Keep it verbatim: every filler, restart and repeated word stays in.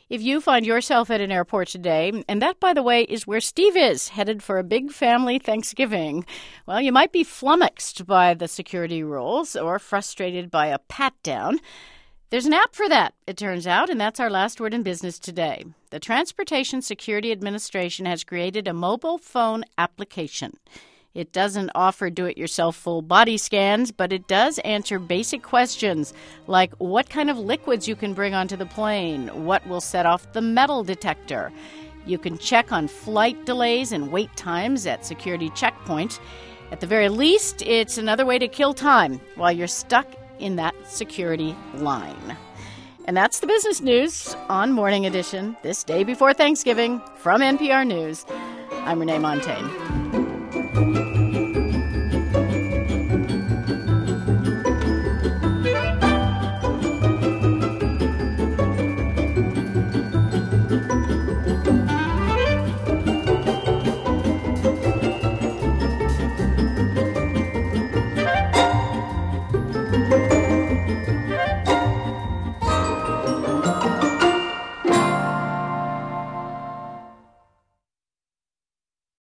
If you find yourself at an airport today, and that, by the way, is where Steve is, headed for a big family Thanksgiving, well, you might be flummoxed by the security rules or frustrated by a pat-down. There's an app for that, it turns out, and that's our last word in business today. The Transportation Security Administration has created a mobile phone application. It doesn't offer do-it-yourself full body scans, but it does answer basic questions like what kind of liquids you can bring onto the plane, what will set off the metal detector. You can check on flight delays and wait times at security checkpoints. At the very least, it's another way to kill time while you're stuck in that security line. And that's the business news on Morning Edition, this day before Thanksgiving from N P R News. I'm Renee Montaigne.